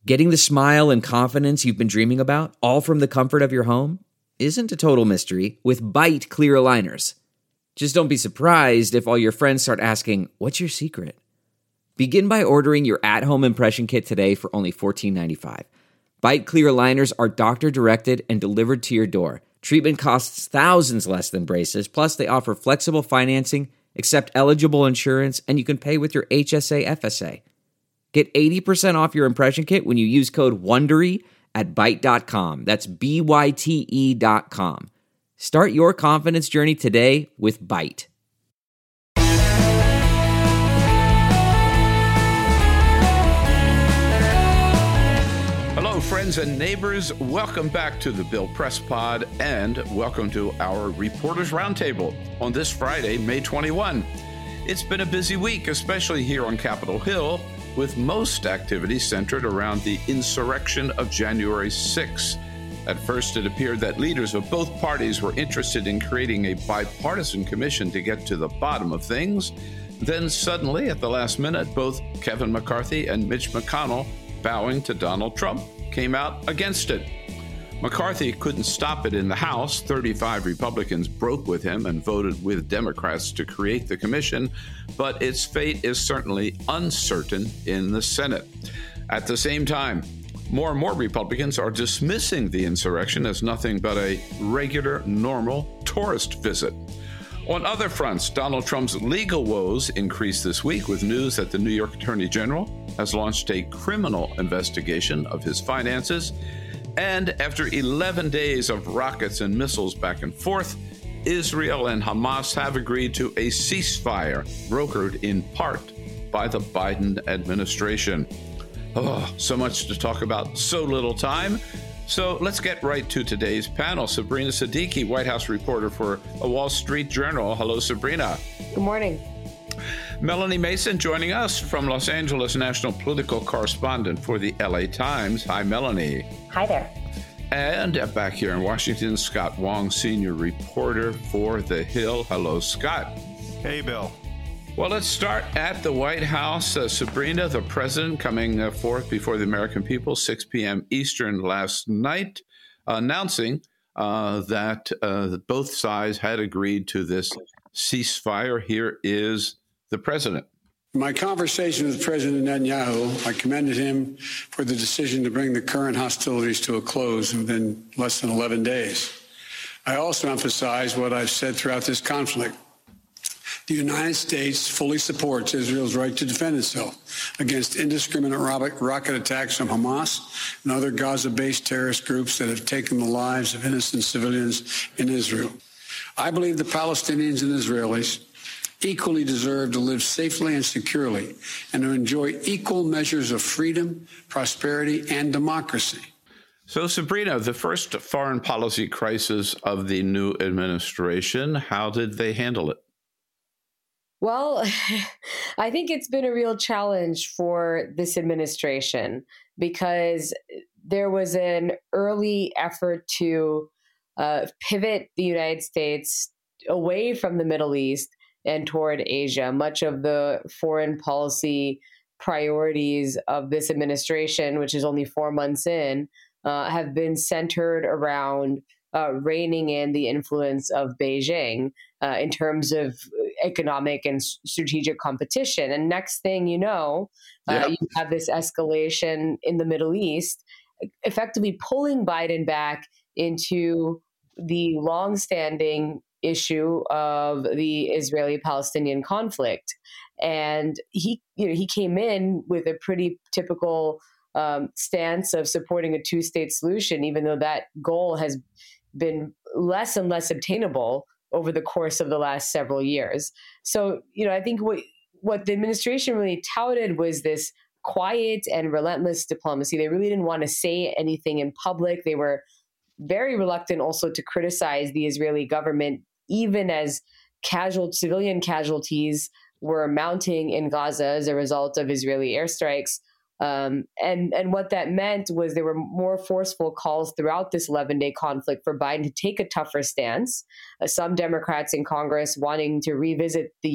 Getting the smile and confidence you've been dreaming about, all from the comfort of your home, isn't a total mystery with Byte clear aligners. Just don't be surprised if all your friends start asking, "What's your secret?" Begin by ordering your at-home impression kit today for only $14.95. Byte clear aligners are doctor-directed and delivered to your door. Treatment costs thousands less than braces, plus they offer flexible financing, accept eligible insurance, and you can pay with your HSA FSA. Get 80% off your impression kit when you use code WONDERY at Byte.com. That's BYTE.com. Start your confidence journey today with Byte. Hello, friends and neighbors. Welcome back to the Bill Press Pod, and welcome to our Reporters Roundtable on this Friday, May 21. It's been a busy week, especially here on Capitol Hill, with most activities centered around the insurrection of January 6th. At first, it appeared that leaders of both parties were interested in creating a bipartisan commission to get to the bottom of things. Then suddenly, at the last minute, both Kevin McCarthy and Mitch McConnell, bowing to Donald Trump, came out against it. McCarthy couldn't stop it in the House. 35 Republicans broke with him and voted with Democrats to create the commission, but its fate is certainly uncertain in the Senate. At the same time, more and more Republicans are dismissing the insurrection as nothing but a regular, normal tourist visit. On other fronts, Donald Trump's legal woes increased this week with news that the New York Attorney General has launched a criminal investigation of his finances. And after 11 days of rockets and missiles back and forth, Israel and Hamas have agreed to a ceasefire brokered in part by the Biden administration. Oh, so much to talk about, so little time. So let's get right to today's panel. Sabrina Siddiqui, White House reporter for a Wall Street Journal. Hello, Sabrina. Good morning. Melanie Mason joining us from Los Angeles, national political correspondent for the LA Times. Hi, Melanie. Hi there. And back here in Washington, Scott Wong, senior reporter for The Hill. Hello, Scott. Hey, Bill. Well, let's start at the White House. Sabrina, the president, coming forth before the American people, 6 p.m. Eastern last night, announcing that both sides had agreed to this ceasefire. Here is the president. In my conversation with President Netanyahu, I commended him for the decision to bring the current hostilities to a close within less than 11 days. I also emphasized what I've said throughout this conflict. The United States fully supports Israel's right to defend itself against indiscriminate rocket attacks from Hamas and other Gaza-based terrorist groups that have taken the lives of innocent civilians in Israel. I believe the Palestinians and Israelis equally deserve to live safely and securely and to enjoy equal measures of freedom, prosperity, and democracy. So, Sabrina, the first foreign policy crisis of the new administration, how did they handle it? Well, I think it's been a real challenge for this administration because there was an early effort to pivot the United States away from the Middle East and toward Asia. Much of the foreign policy priorities of this administration, which is only 4 months in, have been centered around reining in the influence of Beijing in terms of economic and strategic competition. And next thing you know, you have this escalation in the Middle East, effectively pulling Biden back into the longstanding issue of the Israeli-Palestinian conflict. And he came in with a pretty typical stance of supporting a two-state solution, even though that goal has been less and less obtainable over the course of the last several years. So, I think what the administration really touted was this quiet and relentless diplomacy. They really didn't want to say anything in public. They were very reluctant also to criticize the Israeli government, even as civilian casualties were mounting in Gaza as a result of Israeli airstrikes. And what that meant was there were more forceful calls throughout this 11-day conflict for Biden to take a tougher stance. Some Democrats in Congress wanting to revisit the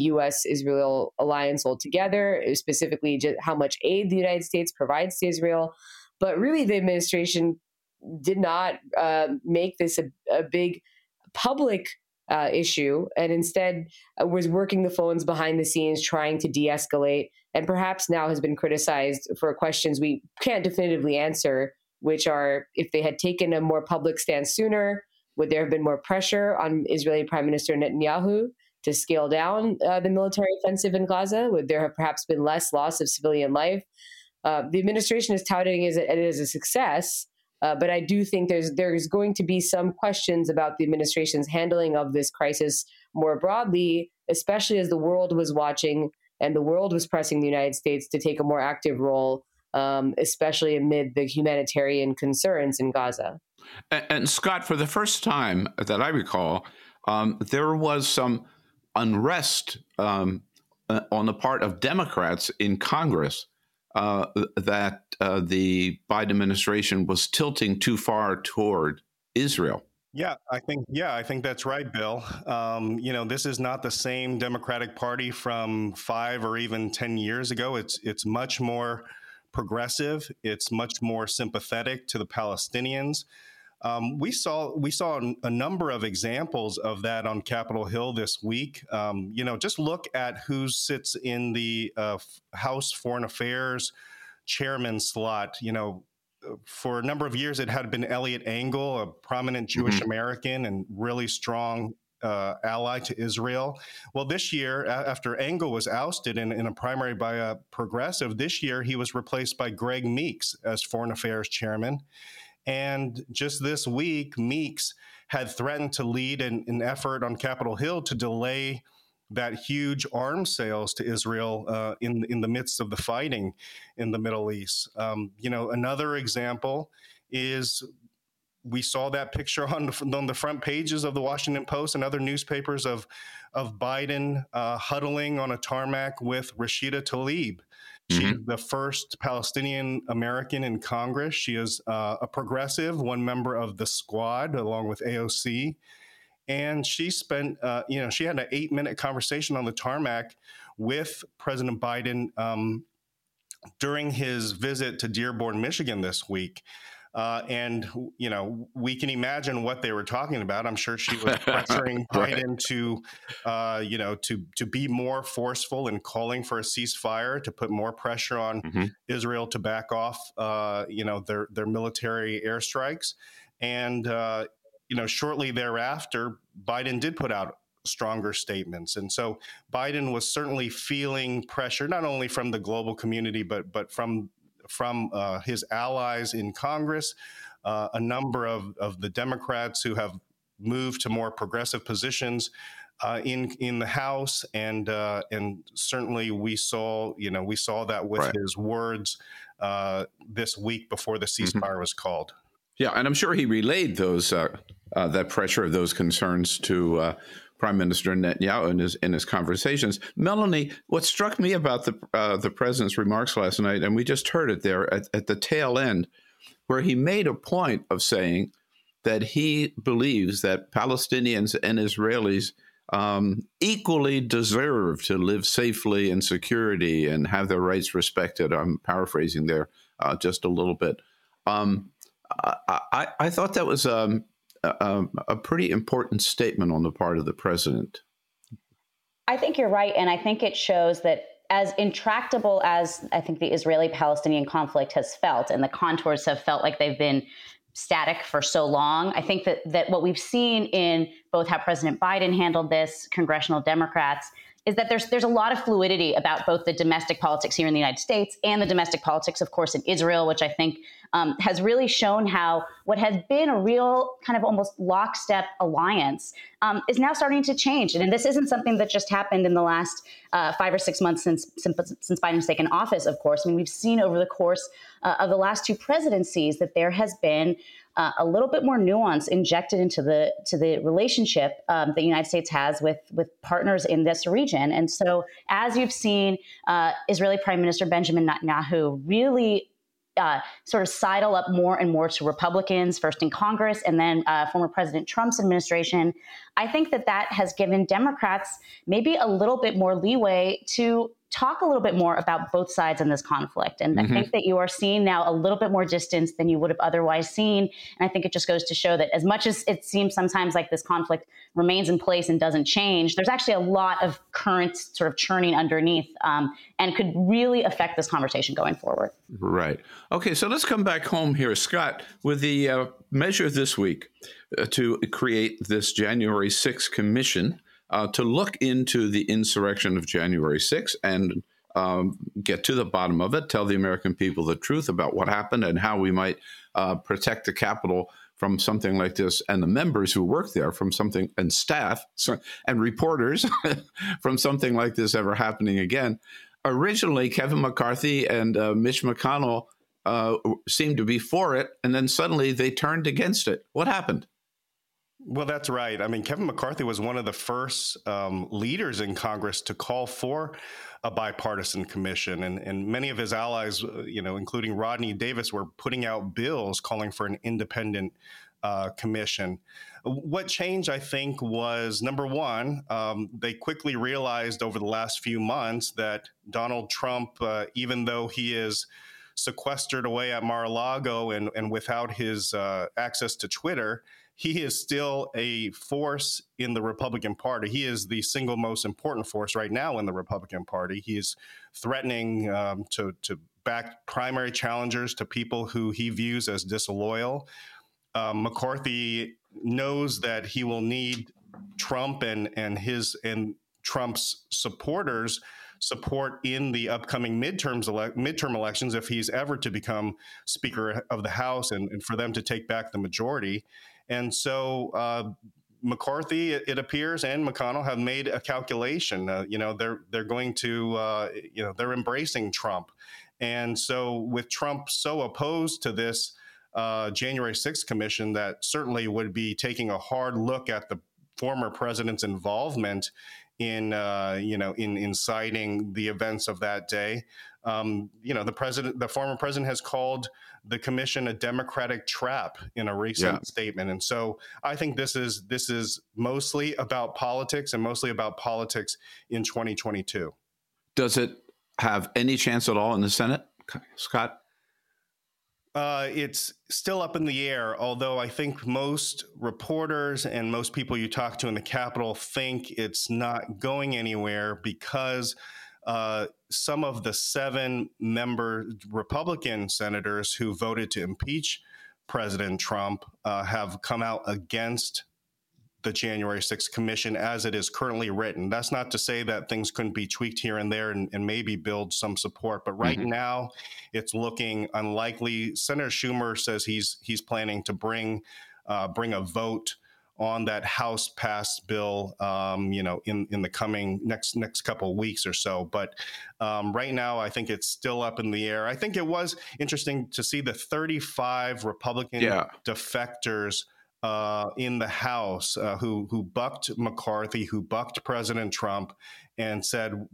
U.S.-Israel alliance altogether, specifically just how much aid the United States provides to Israel. But really, the administration did not make this a big public issue, and instead was working the phones behind the scenes, trying to de-escalate, and perhaps now has been criticized for questions we can't definitively answer, which are, if they had taken a more public stance sooner, would there have been more pressure on Israeli Prime Minister Netanyahu to scale down the military offensive in Gaza? Would there have perhaps been less loss of civilian life? The administration is touting it as a success, but I do think there's going to be some questions about the administration's handling of this crisis more broadly, especially as the world was watching and the world was pressing the United States to take a more active role, especially amid the humanitarian concerns in Gaza. And Scott, for the first time that I recall, there was some unrest on the part of Democrats in Congress that the Biden administration was tilting too far toward Israel. Yeah, I think that's right, Bill. This is not the same Democratic Party from 5 or even 10 years ago. It's much more progressive. It's much more sympathetic to the Palestinians. We saw a number of examples of that on Capitol Hill this week. Just look at who sits in the House Foreign Affairs chairman slot. For a number of years, it had been Eliot Engel, a prominent Jewish American and really strong ally to Israel. Well, this year, after Engel was ousted in a primary by a progressive, this year he was replaced by Greg Meeks as Foreign Affairs chairman. And just this week, Meeks had threatened to lead an effort on Capitol Hill to delay that huge arms sales to Israel in the midst of the fighting in the Middle East. Another example is we saw that picture on the front pages of the Washington Post and other newspapers of Biden huddling on a tarmac with Rashida Tlaib. She's the first Palestinian American in Congress. She is a progressive, one member of the Squad, along with AOC. And she spent, she had an 8-minute conversation on the tarmac with President Biden during his visit to Dearborn, Michigan this week. We can imagine what they were talking about. I'm sure she was pressuring Biden to be more forceful in calling for a ceasefire, to put more pressure on Israel to back off, their military airstrikes. And, shortly thereafter, Biden did put out stronger statements. And so Biden was certainly feeling pressure, not only from the global community, but from his allies in Congress, a number of the Democrats who have moved to more progressive positions in the House, and certainly we saw that with his words this week before the ceasefire was called. Yeah, and I'm sure he relayed those that pressure of those concerns to Prime Minister Netanyahu in his conversations. Melanie, what struck me about the president's remarks last night, and we just heard it there at the tail end, where he made a point of saying that he believes that Palestinians and Israelis equally deserve to live safely in security and have their rights respected. I'm paraphrasing there just a little bit. I thought that was a pretty important statement on the part of the president. I think you're right. And I think it shows that as intractable as I think the Israeli-Palestinian conflict has felt, and the contours have felt like they've been static for so long, I think that what we've seen in both how President Biden handled this, congressional Democrats, is that there's a lot of fluidity about both the domestic politics here in the United States and the domestic politics, of course, in Israel, which I think has really shown how what has been a real kind of almost lockstep alliance is now starting to change. And this isn't something that just happened in the last 5 or 6 months since Biden's taken office, of course. I mean, we've seen over the course of the last 2 presidencies that there has been a little bit more nuance injected into the relationship that the United States has with partners in this region. And so as you've seen Israeli Prime Minister Benjamin Netanyahu really sort of sidle up more and more to Republicans, first in Congress and then former President Trump's administration, I think that has given Democrats maybe a little bit more leeway to talk a little bit more about both sides in this conflict. And I think that you are seeing now a little bit more distance than you would have otherwise seen. And I think it just goes to show that as much as it seems sometimes like this conflict remains in place and doesn't change, there's actually a lot of currents sort of churning underneath and could really affect this conversation going forward. Right. Okay, so let's come back home here, Scott, with the measure this week to create this January 6th commission to look into the insurrection of January 6th and get to the bottom of it, tell the American people the truth about what happened and how we might protect the Capitol from something like this, and the members who work there from something, and staff and reporters from something like this ever happening again. Originally, Kevin McCarthy and Mitch McConnell seemed to be for it, and then suddenly they turned against it. What happened? Well, that's right. I mean, Kevin McCarthy was one of the first leaders in Congress to call for a bipartisan commission. And many of his allies, including Rodney Davis, were putting out bills calling for an independent commission. What changed, I think, was, number one, they quickly realized over the last few months that Donald Trump, even though he is sequestered away at Mar-a-Lago and without his access to Twitter, he is still a force in the Republican Party. He is the single most important force right now in the Republican Party. He is threatening to back primary challengers to people who he views as disloyal. McCarthy knows that he will need Trump and Trump's supporters support in the upcoming midterm elections if he's ever to become Speaker of the House and for them to take back the majority. And so McCarthy, it appears, and McConnell have made a calculation. They're going to, they're embracing Trump. And so with Trump so opposed to this January 6th commission that certainly would be taking a hard look at the former president's involvement in inciting the events of that day. The former president has called the commission a Democratic trap in a recent statement. And so I think this is mostly about politics and mostly about politics in 2022. Does it have any chance at all in the Senate, Scott? It's still up in the air, although I think most reporters and most people you talk to in the Capitol think it's not going anywhere because some of the 7-member Republican senators who voted to impeach President Trump have come out against the January 6th commission as it is currently written. That's not to say that things couldn't be tweaked here and there and maybe build some support, but right now it's looking unlikely. Senator Schumer says he's planning to bring a vote on that House passed bill, in the coming next couple of weeks or so. But right now, I think it's still up in the air. I think it was interesting to see the 35 Republican defectors in the House who bucked McCarthy, who bucked President Trump, and said,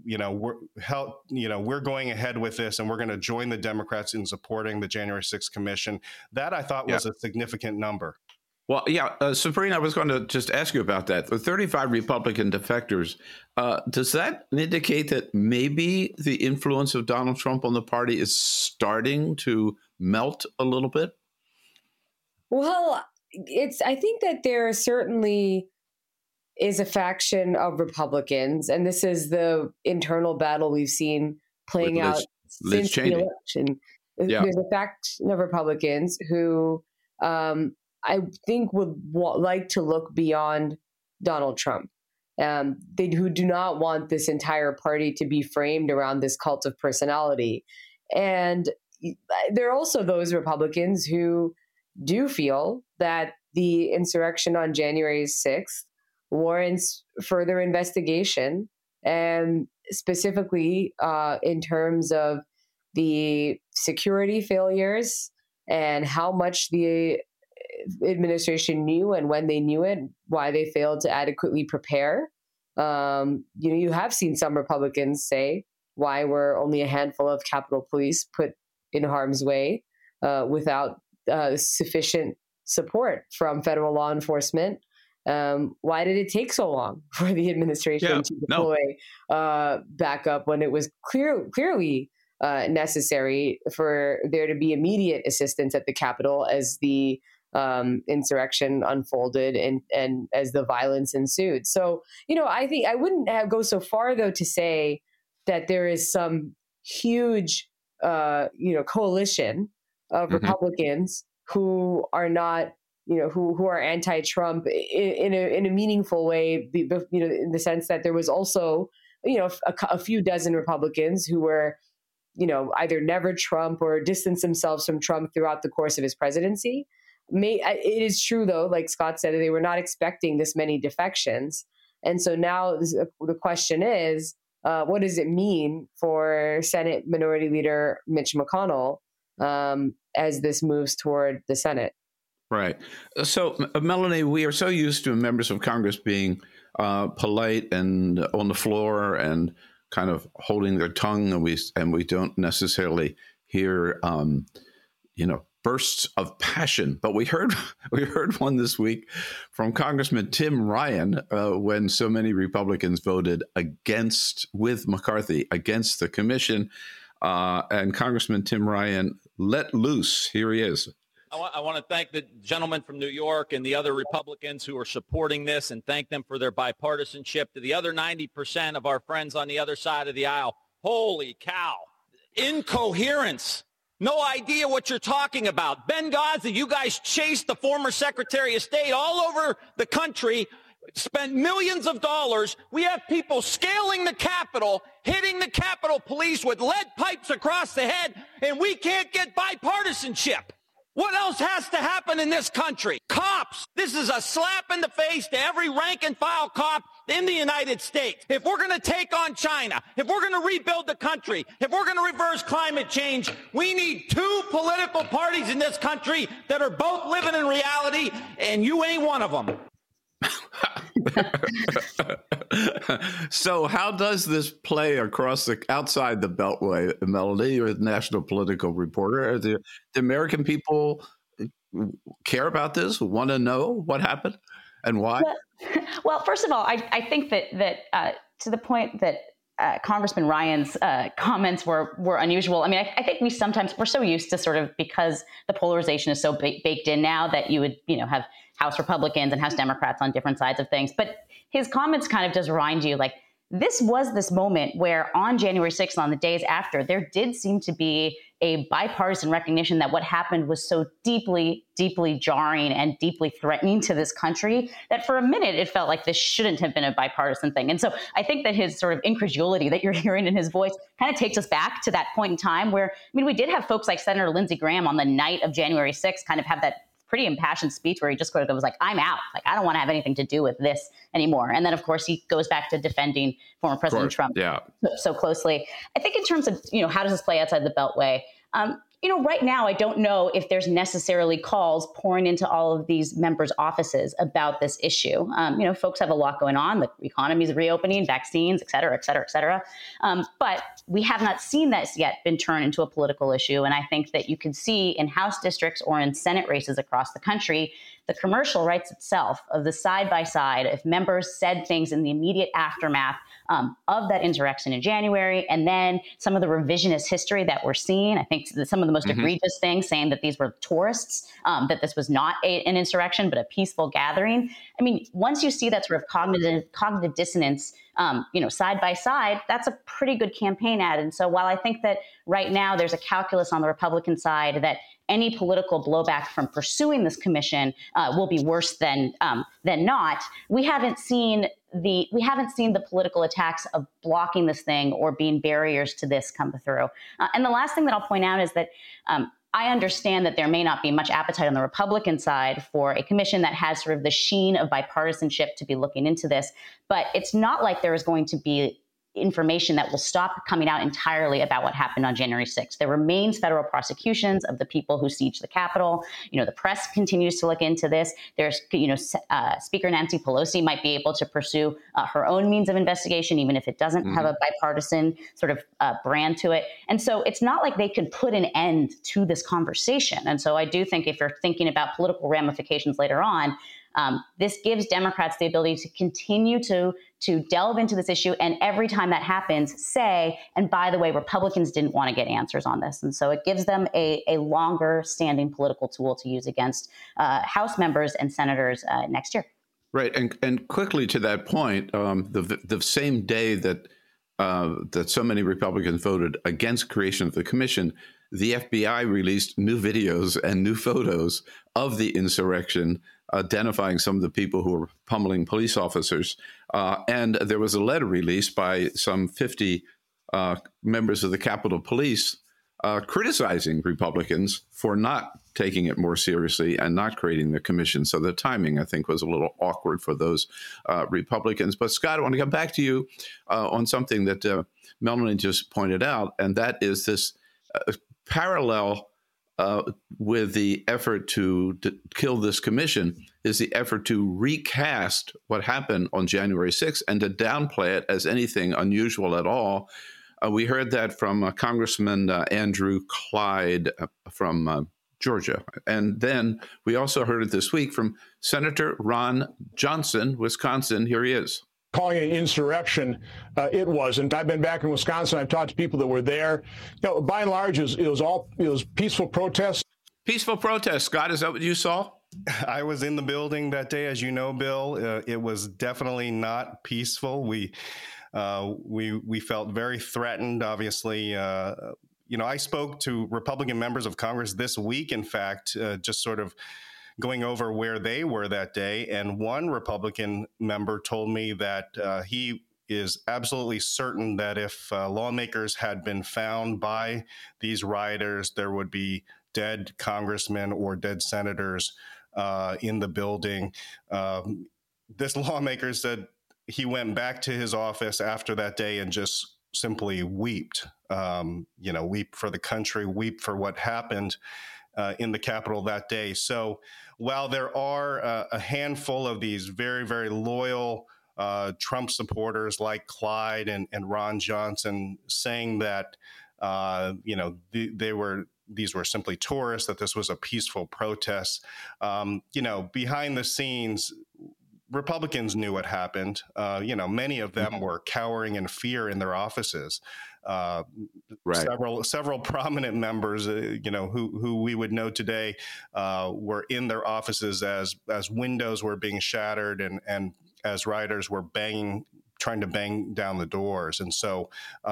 we're going ahead with this, and we're going to join the Democrats in supporting the January 6th commission. That I thought was a significant number. Well, Sabrina, I was going to just ask you about that. The 35 Republican defectors, does that indicate that maybe the influence of Donald Trump on the party is starting to melt a little bit? Well, I think that there certainly is a faction of Republicans, and this is the internal battle we've seen playing out since the election. There's a faction of Republicans who I think would like to look beyond Donald Trump. Who do not want this entire party to be framed around this cult of personality. And there are also those Republicans who do feel that the insurrection on January 6th warrants further investigation, and specifically in terms of the security failures and how much the administration knew and when they knew it, why they failed to adequately prepare. You have seen some Republicans say why were only a handful of Capitol Police put in harm's way without sufficient support from federal law enforcement. why did it take so long for the administration to deploy backup when it was clearly necessary for there to be immediate assistance at the Capitol as the insurrection unfolded and as the violence ensued? So, I think I wouldn't go so far, though, to say that there is some huge, coalition of Republicans who are not, who are anti-Trump in a meaningful way, in the sense that there was also, a few dozen Republicans who were, either never Trump or distanced themselves from Trump throughout the course of his presidency. It is true, though, like Scott said, they were not expecting this many defections. And so now the question is, what does it mean for Senate Minority Leader Mitch McConnell as this moves toward the Senate? Right. So, Melanie, we are so used to members of Congress being polite and on the floor and kind of holding their tongue, and we don't necessarily hear, bursts of passion. But we heard one this week from Congressman Tim Ryan when so many Republicans voted with McCarthy against the commission, and Congressman Tim Ryan let loose. Here he is. I want to thank the gentleman from New York and the other Republicans who are supporting this and thank them for their bipartisanship. To the other 90% of our friends on the other side of the aisle, holy cow, incoherence. No idea what you're talking about. Benghazi, you guys chased the former Secretary of State all over the country, spent millions of dollars. We have people scaling the Capitol, hitting the Capitol Police with lead pipes across the head, and we can't get bipartisanship. What else has to happen in this country? Cops. This is a slap in the face to every rank and file cop in the United States. If we're going to take on China, if we're going to rebuild the country, if we're going to reverse climate change, we need two political parties in this country that are both living in reality, and you ain't one of them. So how does this play outside the Beltway, Melanie? You're a national political reporter. The American people care about this, want to know what happened and why? Well, first of all, I think that to the point that Congressman Ryan's comments were unusual. I mean, I think we're so used to sort of, because the polarization is so baked in now, that you would, have House Republicans and House Democrats on different sides of things. But his comments kind of just remind you, like, this was this moment where on January 6th, on the days after, there did seem to be a bipartisan recognition that what happened was so deeply, deeply jarring and deeply threatening to this country that for a minute it felt like this shouldn't have been a bipartisan thing. And so I think that his sort of incredulity that you're hearing in his voice kind of takes us back to that point in time where, we did have folks like Senator Lindsey Graham on the night of January 6th kind of have that pretty impassioned speech where he just sort of was like, I'm out. Like, I don't want to have anything to do with this anymore. And then, of course, he goes back to defending former President Trump so closely. I think in terms of, how does this play outside the Beltway? Right now, I don't know if there's necessarily calls pouring into all of these members' offices about this issue. Folks have a lot going on. The economy is reopening, vaccines, et cetera, et cetera, et cetera. But we have not seen this yet been turned into a political issue. And I think that you can see in House districts or in Senate races across the country, the commercial writes itself of the side-by-side if members said things in the immediate aftermath of that insurrection in January, and then some of the revisionist history that we're seeing. I think some of the most egregious things, saying that these were tourists, that this was not an insurrection, but a peaceful gathering. I mean, once you see that sort of cognitive dissonance, side by side, that's a pretty good campaign ad. And so while I think that right now there's a calculus on the Republican side that any political blowback from pursuing this commission will be worse than not, we haven't seen the political attacks of blocking this thing or being barriers to this come through. And the last thing that I'll point out is that I understand that there may not be much appetite on the Republican side for a commission that has sort of the sheen of bipartisanship to be looking into this, but it's not like there is going to be information that will stop coming out entirely about what happened on January 6th. There remains federal prosecutions of the people who sieged the Capitol. The press continues to look into this. There's, Speaker Nancy Pelosi might be able to pursue her own means of investigation, even if it doesn't have a bipartisan sort of brand to it. And so it's not like they can put an end to this conversation. And so I do think if you're thinking about political ramifications later on, This gives Democrats the ability to continue to delve into this issue, and every time that happens, say, and by the way, Republicans didn't want to get answers on this. And so it gives them a longer standing political tool to use against House members and senators next year. Right. And quickly to that point, the same day that so many Republicans voted against creation of the commission, the FBI released new videos and new photos of the insurrection, identifying some of the people who were pummeling police officers. And there was a letter released by some 50 members of the Capitol Police criticizing Republicans for not taking it more seriously and not creating the commission. So the timing, I think, was a little awkward for those Republicans. But Scott, I want to come back to you on something that Melanie just pointed out, and that is this parallel with the effort to kill this commission is the effort to recast what happened on January 6th and to downplay it as anything unusual at all. We heard that from Congressman Andrew Clyde from Georgia. And then we also heard it this week from Senator Ron Johnson, Wisconsin. Here he is. Calling it an insurrection, it wasn't. I've been back in Wisconsin. I've talked to people that were there. By and large, it was peaceful protests. Peaceful protests. Scott, is that what you saw? I was in the building that day, as you know, Bill. It was definitely not peaceful. We felt very threatened. Obviously, I spoke to Republican members of Congress this week. In fact, just sort of going over where they were that day. And one Republican member told me that he is absolutely certain that if lawmakers had been found by these rioters, there would be dead congressmen or dead senators in the building. This lawmaker said he went back to his office after that day and just simply wept, weep for the country, weep for what happened in the Capitol that day. So while there are a handful of these very, very loyal Trump supporters like Clyde and Ron Johnson saying that, these were simply tourists, that this was a peaceful protest, behind the scenes, Republicans knew what happened. Many of them were cowering in fear in their offices. Right. Several prominent members, who we would know today, were in their offices as windows were being shattered and as rioters were trying to bang down the doors. And so,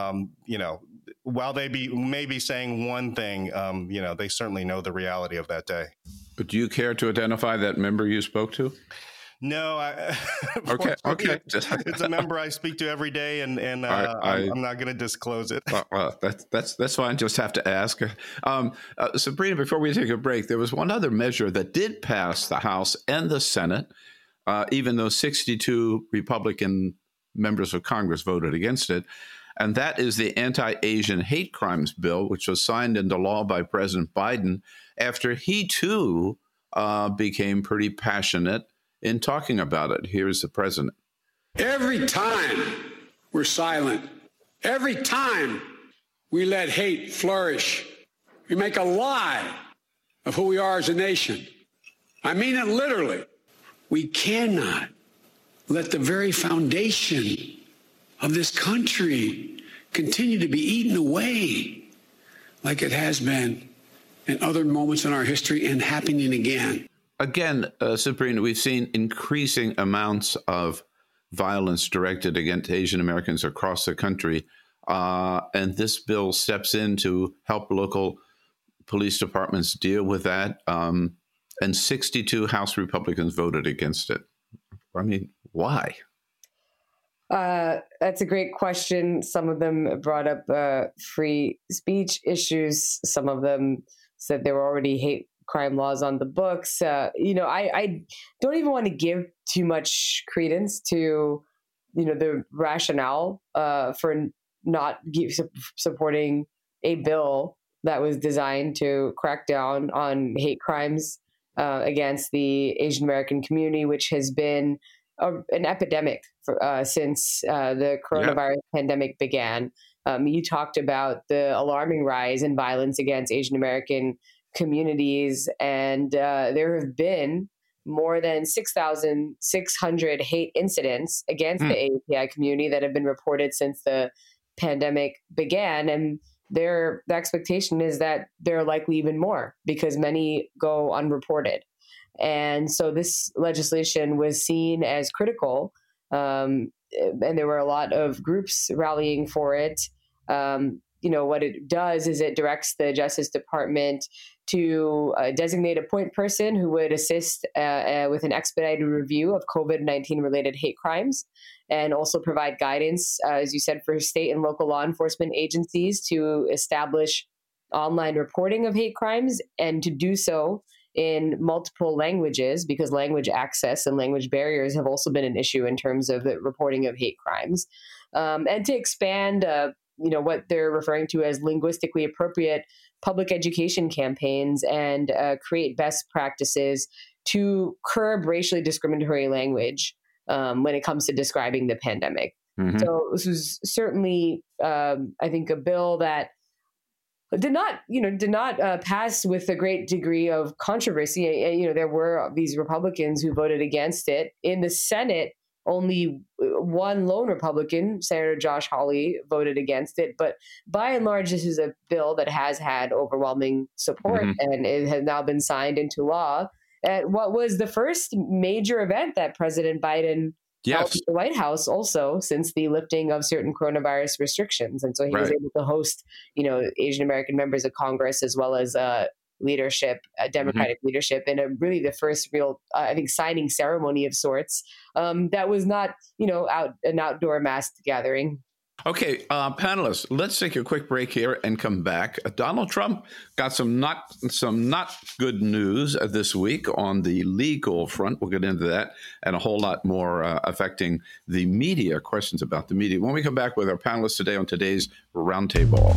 while they may be saying one thing, they certainly know the reality of that day. But do you care to identify that member you spoke to? No, Okay. It's a member I speak to every day, and I'm not going to disclose it. That's fine. Just have to ask. Sabrina, before we take a break, there was one other measure that did pass the House and the Senate, even though 62 Republican members of Congress voted against it, and that is the Anti-Asian Hate Crimes Bill, which was signed into law by President Biden after he, too, became pretty passionate in talking about it. Here's the president. Every time we're silent, every time we let hate flourish, we make a lie of who we are as a nation. I mean it literally. We cannot let the very foundation of this country continue to be eaten away like it has been in other moments in our history and happening again. Again, Sabrina, we've seen increasing amounts of violence directed against Asian Americans across the country. And this bill steps in to help local police departments deal with that. And 62 House Republicans voted against it. I mean, why? That's a great question. Some of them brought up free speech issues. Some of them said there were already hate crime laws on the books. I don't even want to give too much credence to, the rationale for not supporting a bill that was designed to crack down on hate crimes against the Asian American community, which has been an epidemic since the coronavirus pandemic began. You talked about the alarming rise in violence against Asian American communities, and there have been more than 6,600 hate incidents against the AAPI community that have been reported since the pandemic began. And the expectation is that there are likely even more because many go unreported. And so this legislation was seen as critical. And there were a lot of groups rallying for it. What it does is it directs the Justice Department to designate a point person who would assist with an expedited review of COVID-19 related hate crimes, and also provide guidance, as you said, for state and local law enforcement agencies to establish online reporting of hate crimes, and to do so in multiple languages, because language access and language barriers have also been an issue in terms of the reporting of hate crimes, and to expand what they're referring to as linguistically appropriate public education campaigns, and create best practices to curb racially discriminatory language when it comes to describing the pandemic. Mm-hmm. So this was certainly, I think, a bill that did not pass with a great degree of controversy. There were these Republicans who voted against it. In the Senate, only one lone Republican, Senator Josh Hawley, voted against it. But by and large, this is a bill that has had overwhelming support, and it has now been signed into law at what was the first major event that President Biden held at the White House also since the lifting of certain coronavirus restrictions. And so he was able to host, Asian American members of Congress as well as leadership, Democratic leadership, in really the first real, signing ceremony of sorts that was not, an outdoor mass gathering. Okay, panelists, let's take a quick break here and come back. Donald Trump got some not good news this week on the legal front. We'll get into that and a whole lot more affecting the media, questions about the media. When we come back with our panelists today on today's Roundtable.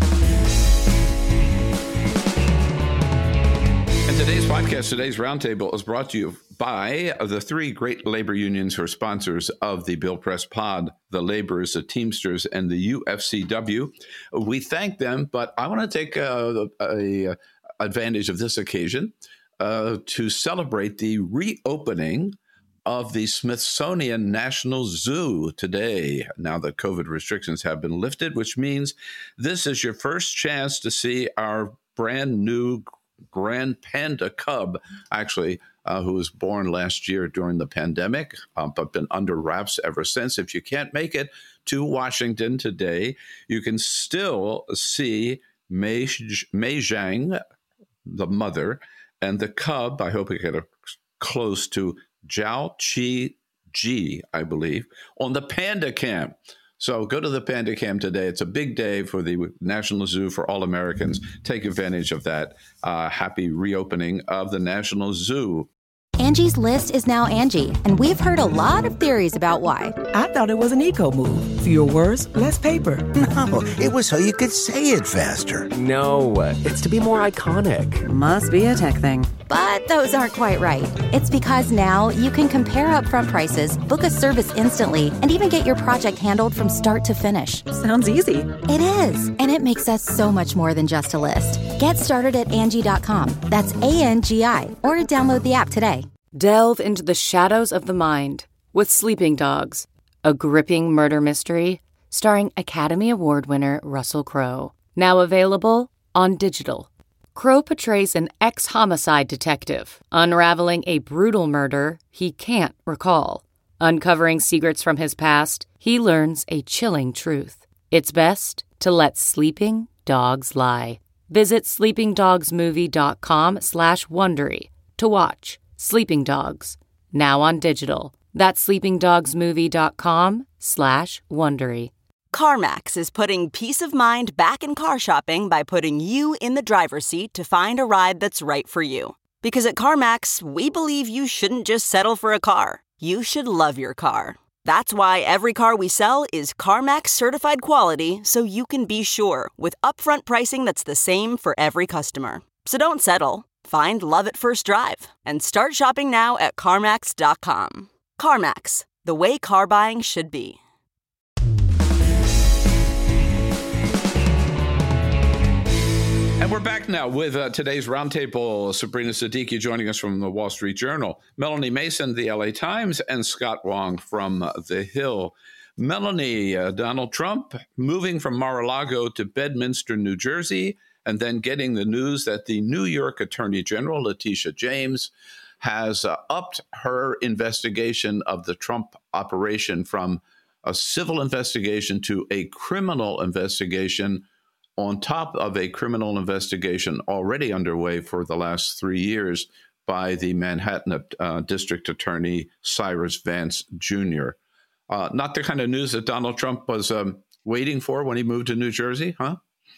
And today's podcast, today's Roundtable, is brought to you by the three great labor unions who are sponsors of the Bill Press Pod, the Laborers, the Teamsters, and the UFCW. We thank them, but I want to take a advantage of this occasion to celebrate the reopening of the Smithsonian National Zoo today, now that COVID restrictions have been lifted, which means this is your first chance to see our brand new grand panda cub, actually, who was born last year during the pandemic, but been under wraps ever since. If you can't make it to Washington today, you can still see Mei Zhang, the mother, and the cub. I hope we get close to Zhao Qi Ji, I believe, on the Panda Cam. So go to the Panda Cam today. It's a big day for the National Zoo for all Americans. Take advantage of that happy reopening of the National Zoo. Angie's List is now Angie, and we've heard a lot of theories about why. I thought it was an eco move. Fewer words, less paper. No, it was so you could say it faster. No, it's to be more iconic. Must be a tech thing. But those aren't quite right. It's because now you can compare upfront prices, book a service instantly, and even get your project handled from start to finish. Sounds easy. It is, and it makes us so much more than just a list. Get started at Angie.com. That's ANGI, or download the app today. Delve into the shadows of the mind with Sleeping Dogs, a gripping murder mystery starring Academy Award winner Russell Crowe. Now available on digital. Crowe portrays an ex-homicide detective, unraveling a brutal murder he can't recall. Uncovering secrets from his past, he learns a chilling truth. It's best to let sleeping dogs lie. Visit sleepingdogsmovie.com/Wondery to watch Sleeping Dogs, now on digital. That's sleepingdogsmovie.com/Wondery. CarMax is putting peace of mind back in car shopping by putting you in the driver's seat to find a ride that's right for you. Because at CarMax, we believe you shouldn't just settle for a car. You should love your car. That's why every car we sell is CarMax certified quality, so you can be sure with upfront pricing that's the same for every customer. So don't settle. Find love at first drive and start shopping now at CarMax.com. CarMax, the way car buying should be. And we're back now with today's roundtable. Sabrina Siddiqui joining us from the Wall Street Journal, Melanie Mason, the LA Times, and Scott Wong from The Hill. Melanie, Donald Trump moving from Mar-a-Lago to Bedminster, New Jersey, and then getting the news that the New York Attorney General, Letitia James, has upped her investigation of the Trump operation from a civil investigation to a criminal investigation, on top of a criminal investigation already underway for the last 3 years by the Manhattan District Attorney Cyrus Vance Jr. Not the kind of news that Donald Trump was waiting for when he moved to New Jersey, huh?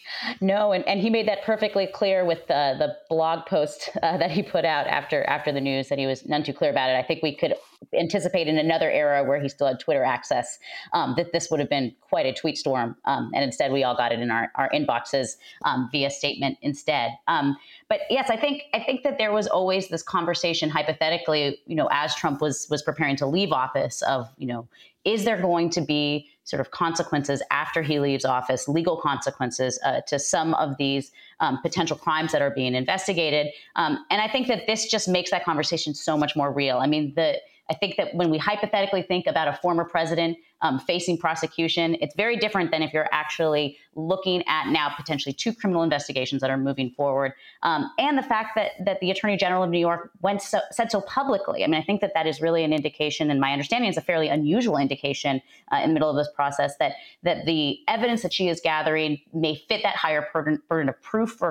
No, and he made that perfectly clear with the blog post that he put out after the news, that he was none too clear about it. I think we could anticipate in another era where he still had Twitter access that this would have been quite a tweet storm. And instead, we all got it in our inboxes via statement instead. But yes, I think that there was always this conversation hypothetically, as Trump was preparing to leave office of, is there going to be sort of consequences after he leaves office, legal consequences to some of these potential crimes that are being investigated. And I think that this just makes that conversation so much more real. I mean, I think that when we hypothetically think about a former president facing prosecution, it's very different than if you're actually looking at now potentially 2 criminal investigations that are moving forward. And the fact that the Attorney General of New York said so publicly. I mean, I think that is really an indication, and my understanding is a fairly unusual indication in the middle of this process, that the evidence that she is gathering may fit that higher burden of proof for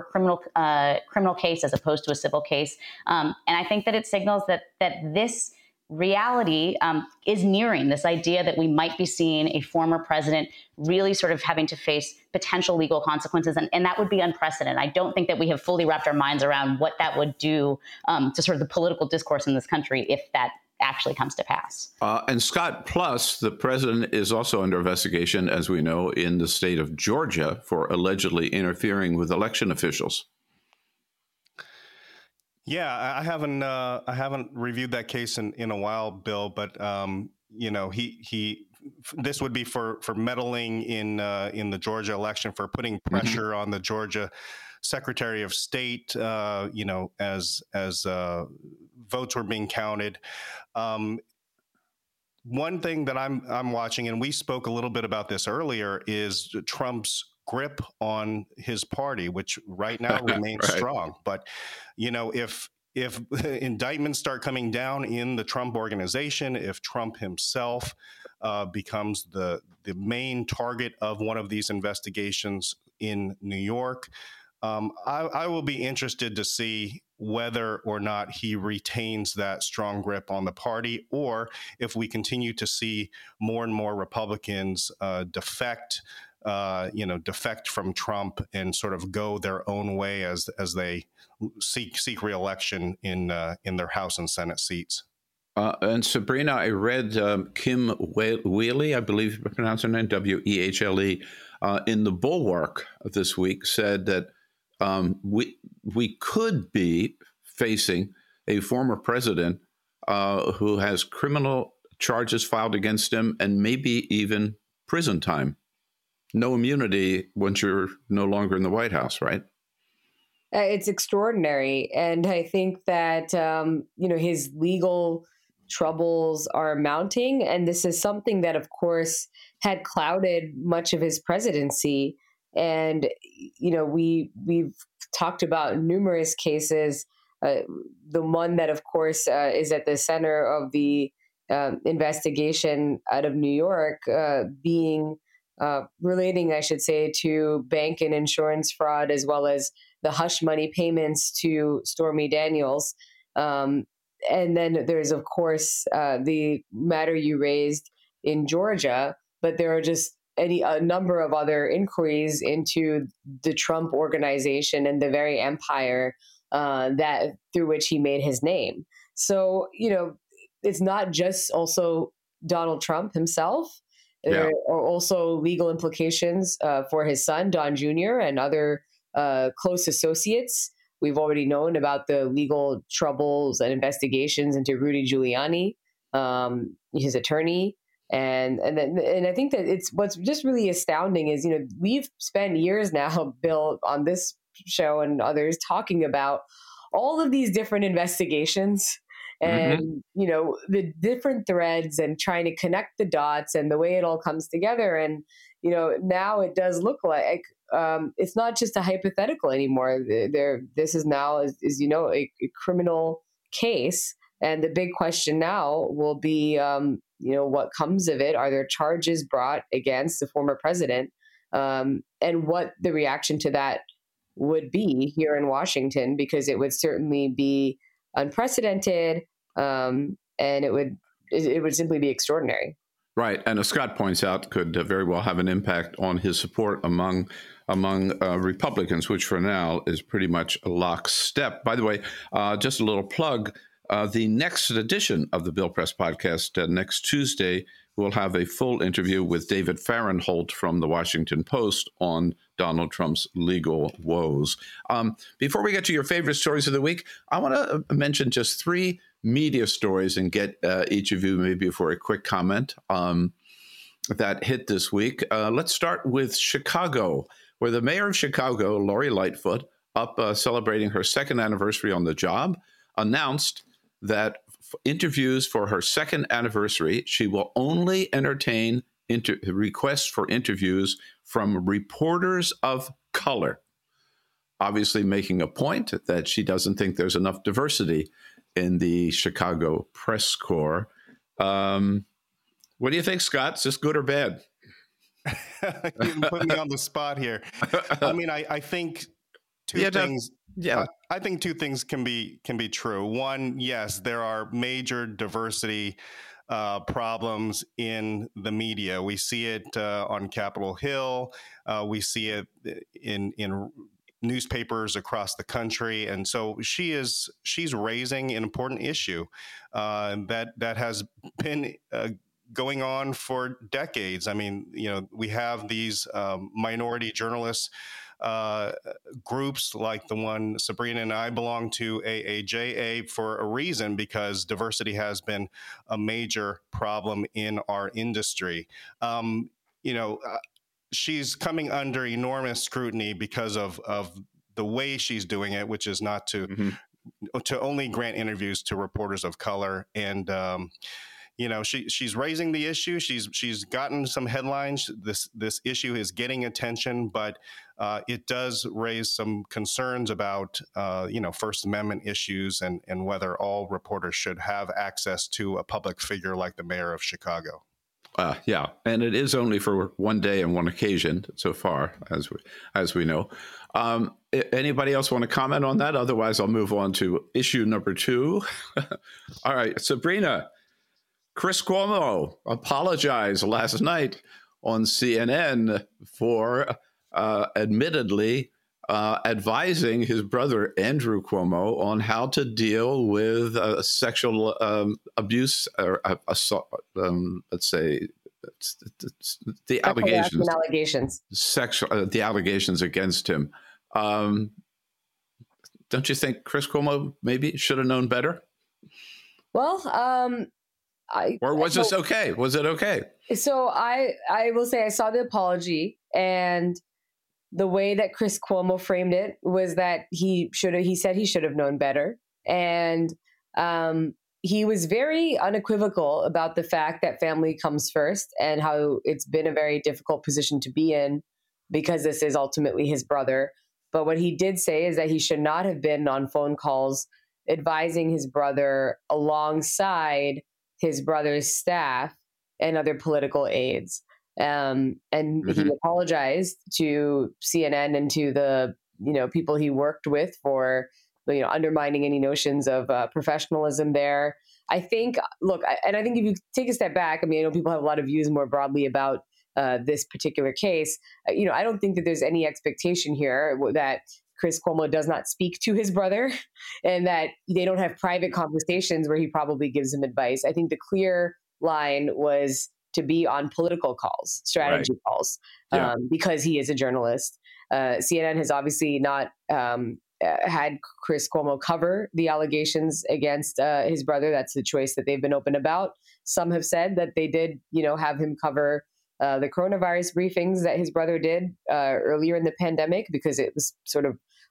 a criminal case as opposed to a civil case. And I think that it signals that this reality is nearing, this idea that we might be seeing a former president really sort of having to face potential legal consequences. And that would be unprecedented. I don't think that we have fully wrapped our minds around what that would do to sort of the political discourse in this country if that actually comes to pass. And Scott, plus the president is also under investigation, as we know, in the state of Georgia for allegedly interfering with election officials. Yeah, I haven't reviewed that case in a while, Bill. But he this would be for meddling in the Georgia election, for putting pressure on the Georgia Secretary of State. As votes were being counted. One thing that I'm watching, and we spoke a little bit about this earlier, is Trump's grip on his party, which right now remains strong. But, if indictments start coming down in the Trump organization, if Trump himself becomes the main target of one of these investigations in New York, I will be interested to see whether or not he retains that strong grip on the party, or if we continue to see more and more Republicans defect from Trump and sort of go their own way as they seek re-election in their House and Senate seats. And Sabrina, I read Kim Whaley, I believe you pronounce her name, Whehle, in the Bulwark this week, said that we could be facing a former president who has criminal charges filed against him and maybe even prison time. No immunity once you're no longer in the White House, right? It's extraordinary. And I think that, his legal troubles are mounting. And this is something that, of course, had clouded much of his presidency. And, we've talked about numerous cases. The one that, of course, is at the center of the investigation out of New York being relating, I should say, to bank and insurance fraud, as well as the hush money payments to Stormy Daniels. And then there's, of course, the matter you raised in Georgia, but there are just a number of other inquiries into the Trump organization and the very empire that through which he made his name. So, it's not just also Donald Trump himself. There are also legal implications for his son, Don Jr., and other close associates. We've already known about the legal troubles and investigations into Rudy Giuliani, his attorney. And I think that it's what's just really astounding is, we've spent years now, Bill, on this show and others talking about all of these different investigations and, you know, the different threads and trying to connect the dots and the way it all comes together. And, you know, now it does look like it's not just a hypothetical anymore. This is now, as you know, a criminal case. And the big question now will be, you know, what comes of it? Are there charges brought against the former president? And what the reaction to that would be here in Washington, because it would certainly be unprecedented, and it would simply be extraordinary. Right, and as Scott points out, could very well have an impact on his support among Republicans, which for now is pretty much a lockstep. By the way, just a little plug. The next edition of the Bill Press Podcast, next Tuesday, we'll have a full interview with David Fahrenthold from the Washington Post on Donald Trump's legal woes. Before we get to your favorite stories of the week, I want to mention just 3 media stories and get each of you maybe for a quick comment that hit this week. Let's start with Chicago, where the mayor of Chicago, Lori Lightfoot, up celebrating her 2nd anniversary on the job, announced that interviews for her 2nd anniversary, she will only entertain requests for interviews from reporters of color, obviously making a point that she doesn't think there's enough diversity in the Chicago press corps. What do you think, Scott? Is this good or bad? You put me on the spot here. I mean, I think two things. Yeah, I think 2 things can be true. One, yes, there are major diversity problems in the media. We see it on Capitol Hill. We see it in newspapers across the country, and so she's raising an important issue that has been going on for decades. I mean, you know, we have these minority journalists groups like the one Sabrina and I belong to, AAJA, for a reason, because diversity has been a major problem in our industry. You know, she's coming under enormous scrutiny because of the way she's doing it, which is not to only grant interviews to reporters of color. And you know, she's raising the issue. She's gotten some headlines. This issue is getting attention, but it does raise some concerns about you know, First Amendment issues and whether all reporters should have access to a public figure like the mayor of Chicago. Yeah, and it is only for one day and one occasion so far, as we know. Anybody else want to comment on that? Otherwise, I'll move on to issue number 2. All right, Sabrina. Chris Cuomo apologized last night on CNN for admittedly advising his brother, Andrew Cuomo, on how to deal with sexual abuse or assault, let's say, the allegations. The allegations against him. Don't you think Chris Cuomo maybe should have known better? Well, this okay? Was it okay? So I will say I saw the apology, and the way that Chris Cuomo framed it was that he said he should have known better. And he was very unequivocal about the fact that family comes first and how it's been a very difficult position to be in because this is ultimately his brother. But what he did say is that he should not have been on phone calls advising his brother alongside his brother's staff and other political aides. And he apologized to CNN and to the, you know, people he worked with for, you know, undermining any notions of professionalism there. I think, I think if you take a step back, I mean, I know people have a lot of views more broadly about this particular case. You know, I don't think that there's any expectation here that Chris Cuomo does not speak to his brother and that they don't have private conversations where he probably gives him advice. I think the clear line was to be on political calls, strategy calls, because he is a journalist. CNN has obviously not had Chris Cuomo cover the allegations against his brother. That's the choice that they've been open about. Some have said that they did, you know, have him cover the coronavirus briefings that his brother did earlier in the pandemic because it was sort of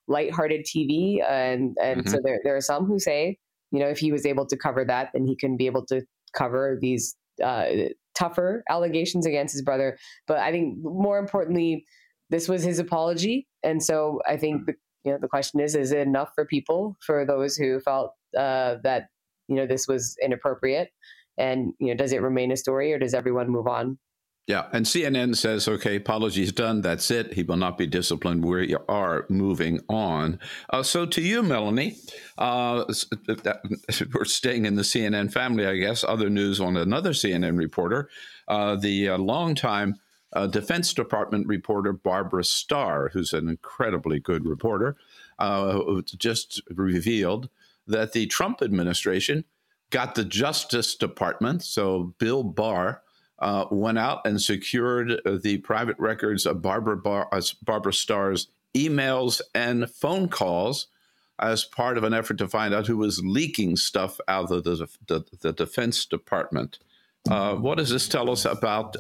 lighthearted TV. And so there are some who say, if he was able to cover that, then he can be able to cover these tougher allegations against his brother. But I think more importantly, this was his apology. And so I think the question is it enough for people, for those who felt that, this was inappropriate? And, does it remain a story, or does everyone move on? Yeah. And CNN says, okay, apologies done. That's it. He will not be disciplined. We are moving on. So to you, Melanie, we're staying in the CNN family, I guess. Other news on another CNN reporter, the longtime Defense Department reporter, Barbara Starr, who's an incredibly good reporter, just revealed that the Trump administration got the Justice Department, so Bill Barr, went out and secured the private records of Barbara Starr's emails and phone calls as part of an effort to find out who was leaking stuff out of the Defense Department. What does this tell us about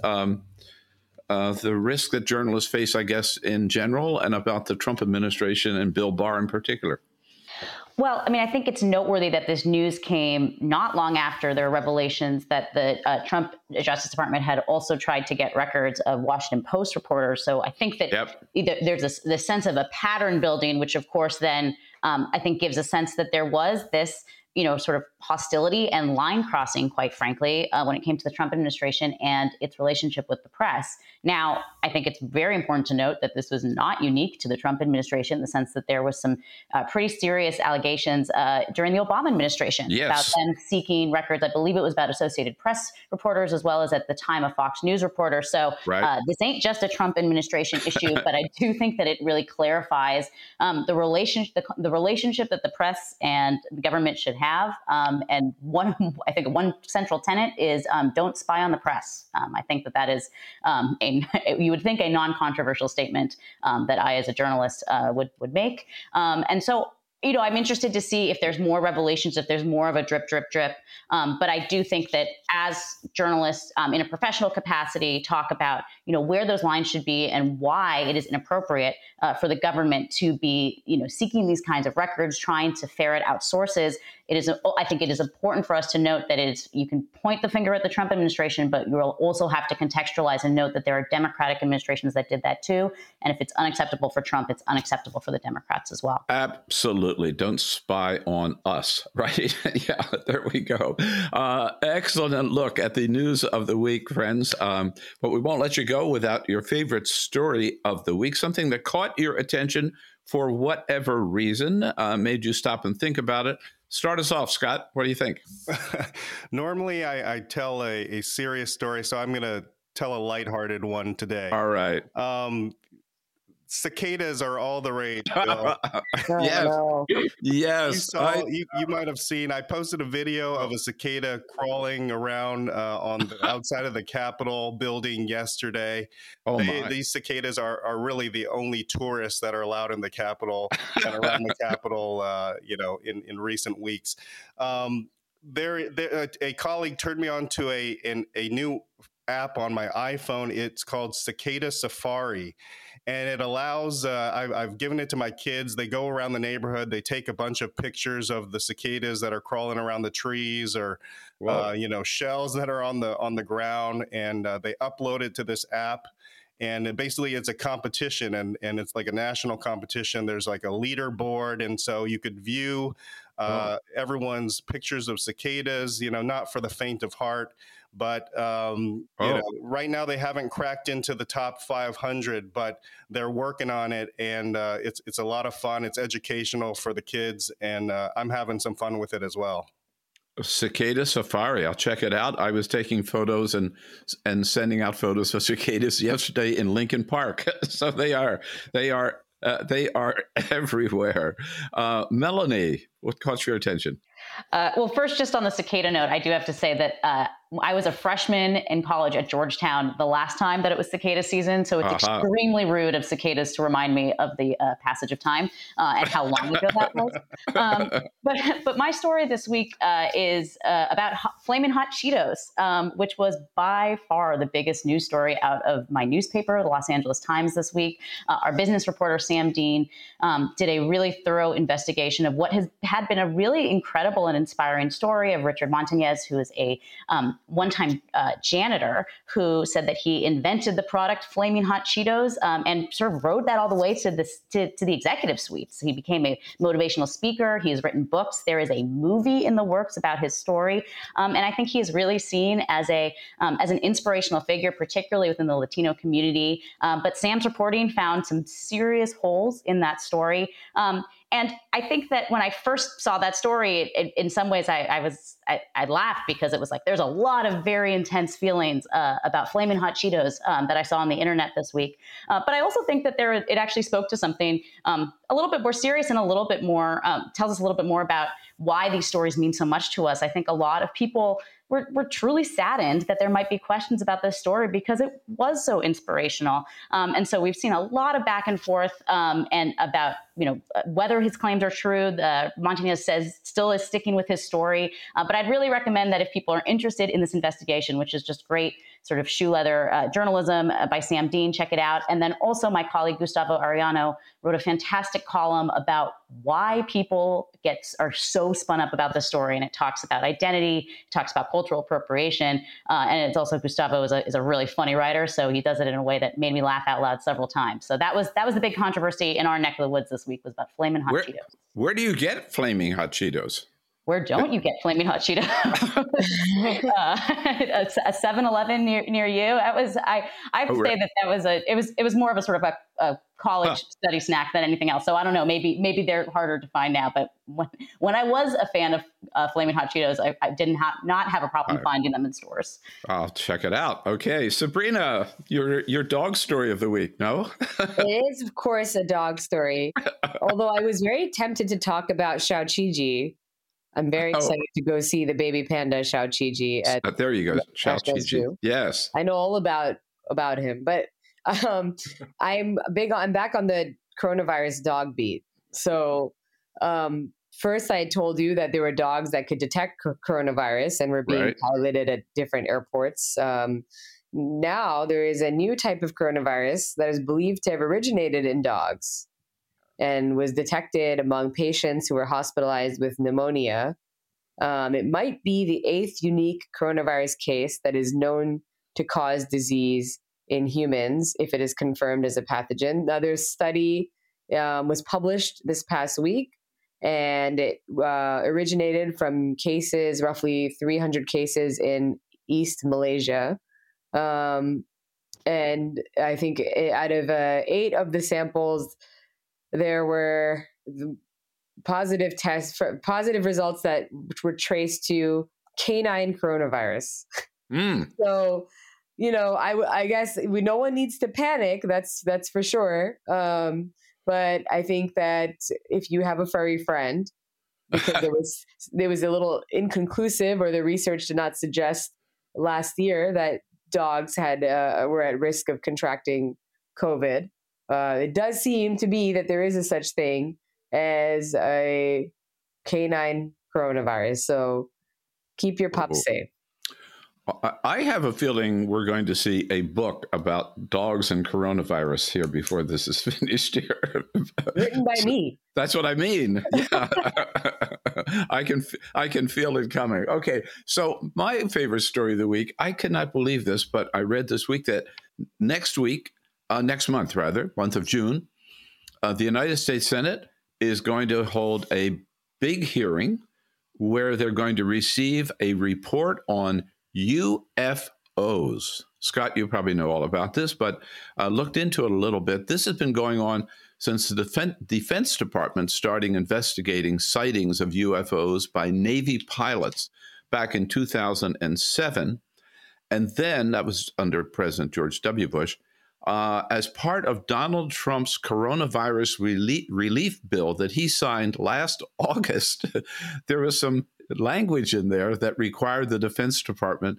the risk that journalists face, I guess, in general, and about the Trump administration and Bill Barr in particular? Well, I think it's noteworthy that this news came not long after there were revelations that the Trump Justice Department had also tried to get records of Washington Post reporters. So I think that there's this sense of a pattern building, which of course then I think gives a sense that there was this sort of hostility and line crossing, quite frankly, when it came to the Trump administration and its relationship with the press. Now, I think it's very important to note that this was not unique to the Trump administration, in the sense that there was some pretty serious allegations during the Obama administration about them seeking records. I believe it was about Associated Press reporters, as well as at the time a Fox News reporter. So this ain't just a Trump administration issue, but I do think that it really clarifies the relationship that the press and the government should have. And I think one central tenet is don't spy on the press. I think that is you would think a non-controversial statement that I, as a journalist, would make. And so, I'm interested to see if there's more revelations, if there's more of a drip, drip, drip. But I do think that as journalists in a professional capacity talk about, where those lines should be and why it is inappropriate for the government to be, seeking these kinds of records, trying to ferret out sources. I think it is important for us to note that you can point the finger at the Trump administration, but you will also have to contextualize and note that there are Democratic administrations that did that too. And if it's unacceptable for Trump, it's unacceptable for the Democrats as well. Absolutely. Don't spy on us, right? Yeah, there we go. Excellent look at the news of the week, friends. But we won't let you go without your favorite story of the week, something that caught your attention for whatever reason, made you stop and think about it. Start us off, Scott. What do you think? Normally, I tell a serious story, so I'm going to tell a lighthearted one today. All right. Cicadas are all the rage, Bill. Yes. No. Yes. You might have seen, I posted a video of a cicada crawling around on the outside of the Capitol building yesterday. These cicadas are really the only tourists that are allowed in the Capitol and around the Capitol, in recent weeks. A colleague turned me on to a new app on my iPhone. It's called Cicada Safari. And it allows, I've given it to my kids. They go around the neighborhood. They take a bunch of pictures of the cicadas that are crawling around the trees, or, shells that are on the ground. And they upload it to this app. And it's a competition, and it's like a national competition. There's like a leaderboard. And so you could view everyone's pictures of cicadas, not for the faint of heart. But right now they haven't cracked into the top 500, but they're working on it, and it's a lot of fun. It's educational for the kids, and I'm having some fun with it as well. Cicada Safari. I'll check it out. I was taking photos and sending out photos of cicadas yesterday in Lincoln Park. So they are everywhere. Melanie, what caught your attention? Well, first, just on the cicada note, I do have to say that I was a freshman in college at Georgetown the last time that it was cicada season. So it's extremely rude of cicadas to remind me of the passage of time and how long ago that was. But my story this week is about Flamin' Hot Cheetos, which was by far the biggest news story out of my newspaper, the Los Angeles Times, this week. Our business reporter, Sam Dean, did a really thorough investigation of what had been a really incredible and inspiring story of Richard Montañez, who is a one-time janitor who said that he invented the product Flaming Hot Cheetos and sort of rode that all the way to the executive suite. So he became a motivational speaker. He has written books. There is a movie in the works about his story. And I think he is really seen as an inspirational figure, particularly within the Latino community. But Sam's reporting found some serious holes in that story. And I think that when I first saw that story, in some ways I laughed because it was like, there's a lot of very intense feelings about Flamin' Hot Cheetos that I saw on the internet this week. But I also think that it actually spoke to something a little bit more serious and a little bit more, tells us a little bit more about why these stories mean so much to us. I think a lot of people were truly saddened that there might be questions about this story because it was so inspirational. And so we've seen a lot of back and forth and about, whether his claims are true. Montañez says still is sticking with his story. But I'd really recommend that if people are interested in this investigation, which is just great sort of shoe leather journalism by Sam Dean, check it out. And then also my colleague Gustavo Arellano wrote a fantastic column about why people are so spun up about the story. And it talks about identity, it talks about cultural appropriation. And it's also, Gustavo is a really funny writer. So he does it in a way that made me laugh out loud several times. So that was the big controversy in our neck of the woods this week, was about Flamin' Hot Cheetos. Where do you get Flaming Hot Cheetos? Where don't you get Flaming Hot Cheetos? A 7-Eleven near you. I have to say that it was more of a sort of a college study snack than anything else. So I don't know. Maybe they're harder to find now. But when I was a fan of Flaming Hot Cheetos, I didn't not have a problem finding them in stores. I'll check it out. Okay, Sabrina, your dog story of the week. No, it is of course a dog story. Although I was very tempted to talk about Xiao Qiji. I'm very excited to go see the baby panda Xiao Qiji. There you go, Xiao Qiji. Yes, I know all about him, but I'm back on the coronavirus dog beat. So first, I told you that there were dogs that could detect coronavirus and were being piloted at different airports. Now there is a new type of coronavirus that is believed to have originated in dogs and was detected among patients who were hospitalized with pneumonia. It might be the 8th unique coronavirus case that is known to cause disease in humans if it is confirmed as a pathogen. Another study was published this past week, and it originated from roughly 300 cases in East Malaysia. And I think out of 8 of the samples, there were positive results that were traced to canine coronavirus. So, I guess no one needs to panic. That's for sure. But I think that if you have a furry friend, because there was a little inconclusive, or the research did not suggest last year that dogs were at risk of contracting COVID. It does seem to be that there is a such thing as a canine coronavirus. So keep your pups safe. I have a feeling we're going to see a book about dogs and coronavirus here before this is finished here. Written by me. That's what I mean. Yeah. I can feel it coming. Okay. So my favorite story of the week, I cannot believe this, but I read this week that next month, month of June, the United States Senate is going to hold a big hearing where they're going to receive a report on UFOs. Scott, you probably know all about this, but looked into it a little bit. This has been going on since the Defense Department started investigating sightings of UFOs by Navy pilots back in 2007. And then, that was under President George W. Bush, as part of Donald Trump's coronavirus relief bill that he signed last August, there was some language in there that required the Defense Department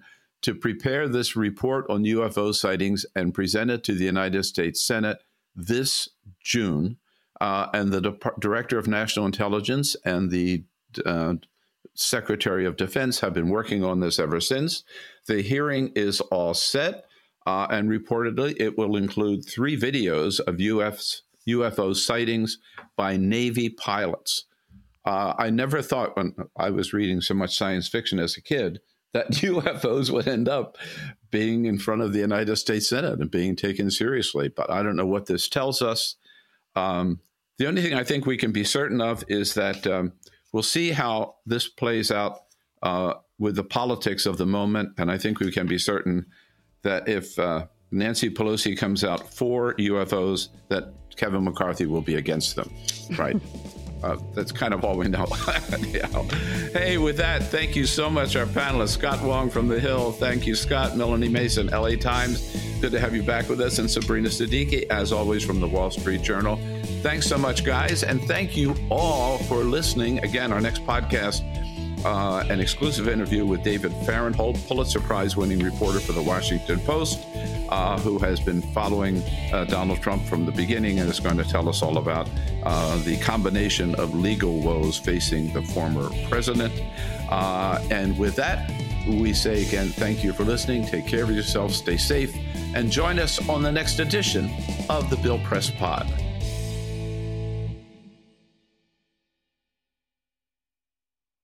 to prepare this report on UFO sightings and present it to the United States Senate this June. And the Director of National Intelligence and the Secretary of Defense have been working on this ever since. The hearing is all set, and reportedly it will include 3 videos of UFO sightings by Navy pilots. I never thought when I was reading so much science fiction as a kid that UFOs would end up being in front of the United States Senate and being taken seriously. But I don't know what this tells us. The only thing I think we can be certain of is that we'll see how this plays out with the politics of the moment. And I think we can be certain that if Nancy Pelosi comes out for UFOs, that Kevin McCarthy will be against them, right? That's kind of all we know. Hey, with that, thank you so much, our panelists. Scott Wong from The Hill. Thank you, Scott. Melanie Mason, LA Times. Good to have you back with us. And Sabrina Siddiqui, as always, from the Wall Street Journal. Thanks so much, guys. And thank you all for listening. Again, our next podcast, an exclusive interview with David Fahrenthold, Pulitzer Prize-winning reporter for The Washington Post, who has been following Donald Trump from the beginning and is going to tell us all about the combination of legal woes facing the former president. And with that, we say again, thank you for listening. Take care of yourself, stay safe, and join us on the next edition of the Bill Press Pod.